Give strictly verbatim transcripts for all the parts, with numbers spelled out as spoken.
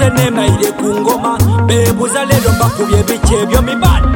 Nze nemaire ku ngoma bebuza lero mbakubye bice byo mibani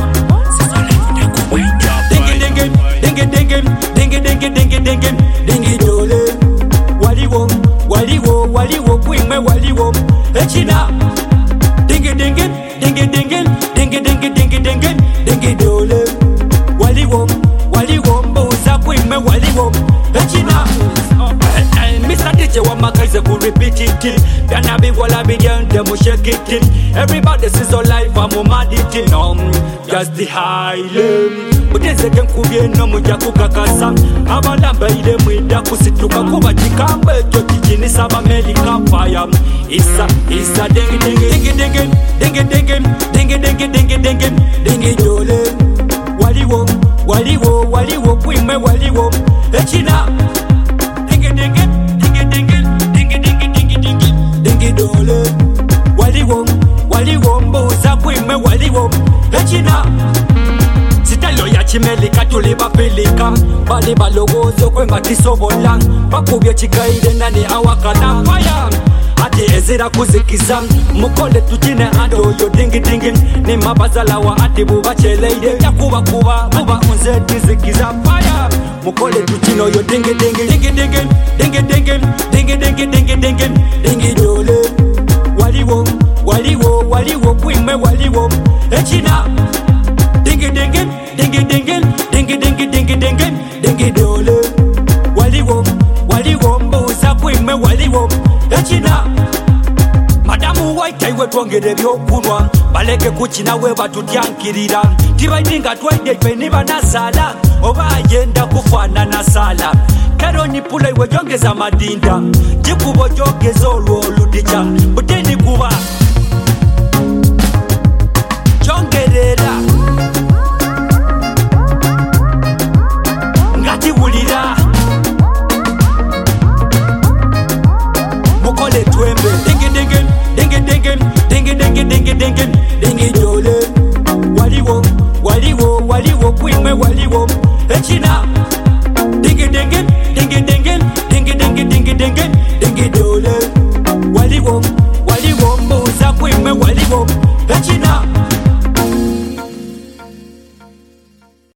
Dingy dingy dingy dingy dingy dingy dingy dingy dingy dole waliwo waliwo waliwo kwimwe waliwo echina Dingy dingy dingy dingy dingy dingy dingy dingy dingy dole waliwo waliwo mbuza kwimwe waliwo echina Mister D J wamakaize ku repeat it Gonna be wala bidyan demo shake it Everybody sees all life I'm mad it no just the highland Mutezeke nkubye no mujja kukakasa abalamba ile mwida kusituka kuba kikambe ekyo kijinisa America fire Isa isa dingy dingy dingy dingy dingy dingy dingy dingy dingy dingy dingy dole waliwo waliwo waliwo kwimwe waliwo echina dingy dingy dingy dingy dingy dingy dingy dingy dingy dole waliwo waliwo mbuza kwimwe waliwo echina Sitalo ya chimelika tuli bapelika Bali balogozo kwe matisobola Bakubye chigaire nani awakana fire Ati ezira kuzikiza Mukole tujine ando yo dingi dingi Ni mabazala wa ati buba cheleide Ya kuba kuba buba unze tizikiza fire Mukole tujino yo dingi dingi Dingi dingi dingi dingi Dingi dingi dingi dingi Dingi dole Waliwo waliwo waliwo kwime waliwo Echina Dingy dingy dingy dingy dingy dingy dingy dingy dingy dole waliwo waliwo mbuza kwimwe waliwo echina Madamu White iwe twongere byokunwa baleke kukina we batutyankirira tibaidinga twaide peni banasala oba agenda kufana na sala Karoni pula iwe jongeza madinda jikubo jogeza olwo ludicha buteni kuba